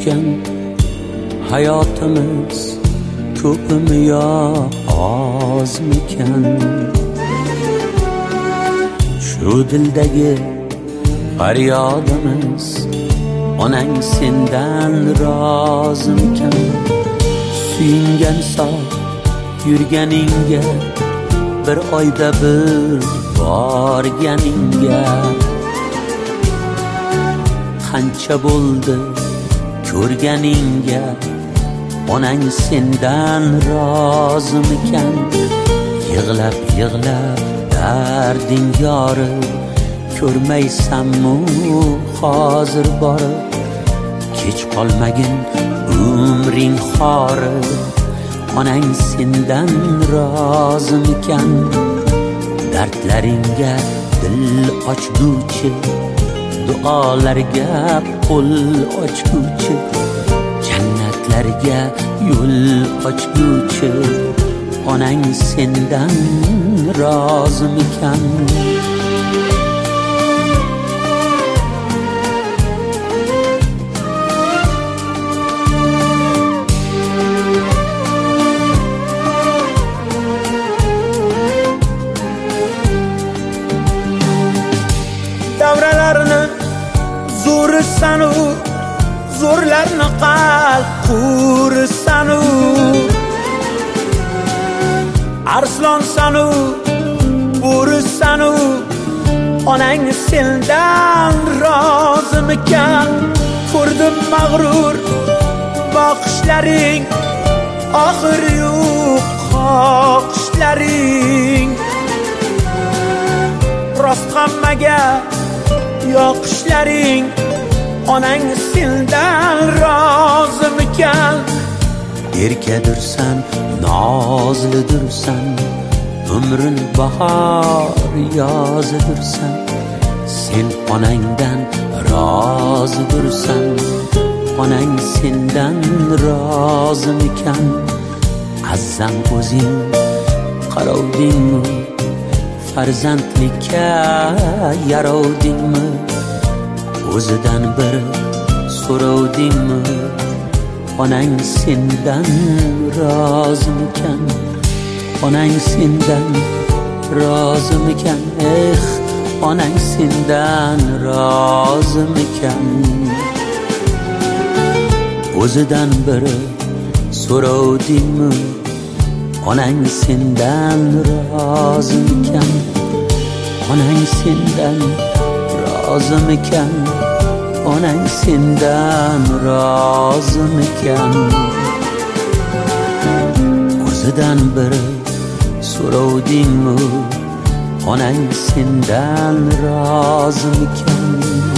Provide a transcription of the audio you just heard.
ekan hayotimiz ko'pmi yo ozmikan? Shu dildagi faryodimiz onang sendan rozimikan? Suyungan soq yurganingga, bir oyda bir borganingga qancha bo'ldi ko'rganingga, onang sendan rozimikan? Yig'lab yig'lab darding yorib, ko'rmaysanmi hozir borib? Kech qolmagin umring horib, onang sendan rozimikan? Dardlaringga dil ochguvchi, duolarga qo'l ochguvchi, jannatlarga yo'l ochguvchi, onang sendan rozimikan? Davralarni zo'risanu, zo'rlarni qalb qurisanu, arslonsanu, bo'risanu, onang sendan rozimikan? Ko'rdim mag'rur boqishlaring, oxir yo'q xohishlaring, rost hammaga yoqishlaring, onang sendan rozimikan? Erkadirsan, nozlidirsan, umrin bahor yozidirsan, sen onangdan rozidirsan, onang sendan rozimikan? Azzam o'zing qarovdingmi, farzandlikka yarovdingmi? O'zidan bir so'rovdingmi, onang sendan rozimikan? Onang sendan rozimikan? Onang sendan rozimikan? O'zidan bir so'rovdingmi, onang sendan rozimikan? Onang sendan rozimikan? Onang sendan rozimikan? O'zidan bir so'rovdingmi, onang sendan rozimikan?